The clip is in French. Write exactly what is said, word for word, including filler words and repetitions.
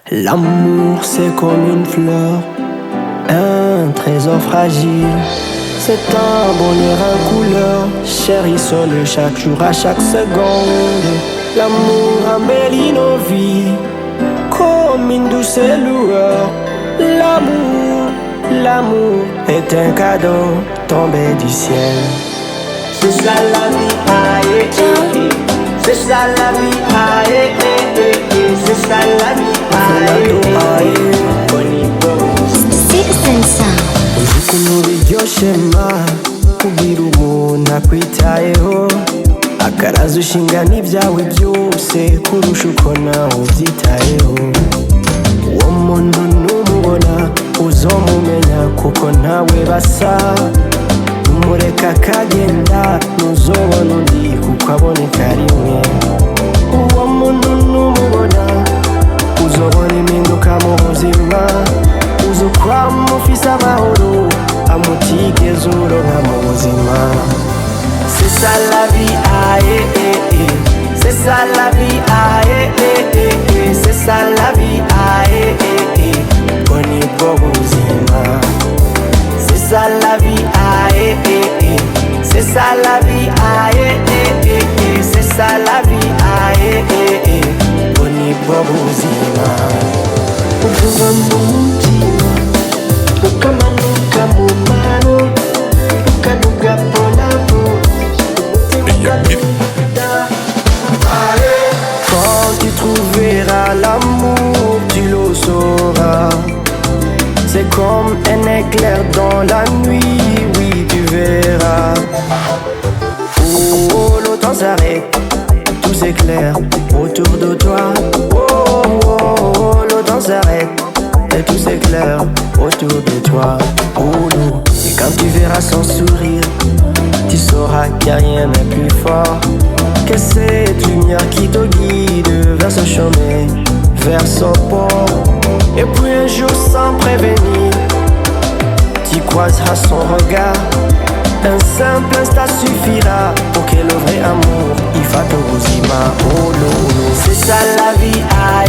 L'amour c'est comme une fleur, un trésor fragile. C'est un bonheur en couleur, chérissons-le chaque jour, à chaque seconde. L'amour embellit nos vies, comme une douce lueur. L'amour, l'amour est un cadeau tombé du ciel. C'est ça la vie, ah eh eh eh. C'est ça la vie, ah eh eh eh. C'est ça la vie, ah eh eh eh. Citizen Sound. Ukuntu biryoshema kubwira umuntu akwitayeho, akaraza ushinga n'ibyawe byose kurusha uko nawe ubyitayeho. Uwo muntu numubona uzomumenya kuko ntawe basa, umureka akagenda ntuzobona undi kuko aboneka rimwe. Uwo muntu numubona uzobona impinduka mu buzima, uzokwama ufise amahoro amutigeze uronka mu buzima. C'est ça la vie, ah eh eh eh. C'est ça la vie, ah eh eh eh. C'est ça la vie, ah eh eh eh. Boni bwo buzima. C'est ça la vie, ah eh eh eh. C'est ça la vie, ah eh eh eh. C'est ça la vie, ah eh eh eh. Boni bwo buzima. Ukuva mu mutima, ukamanuka mu mano, ukaduga polabo. Quand tu trouveras l'amour, tu le sauras. C'est comme un éclair dans la nuit, oui tu verras. Oh, oh, le temps s'arrête, tout s'éclaire autour de toi. Oh, oh, oh, oh, le temps s'arrête et tout s'éclaire autour de toi. Oh, oh. Et quand tu verras son sourire, tu sauras qu'il n'y a rien de plus fort que cette lumière qui te guide vers ce chemin, vers son port. Et puis un jour sans prévenir, tu croiseras son regard. Un simple instant suffira pour que le vrai amour y fasse ton buzima. Oh lolo, c'est ça la vie, ah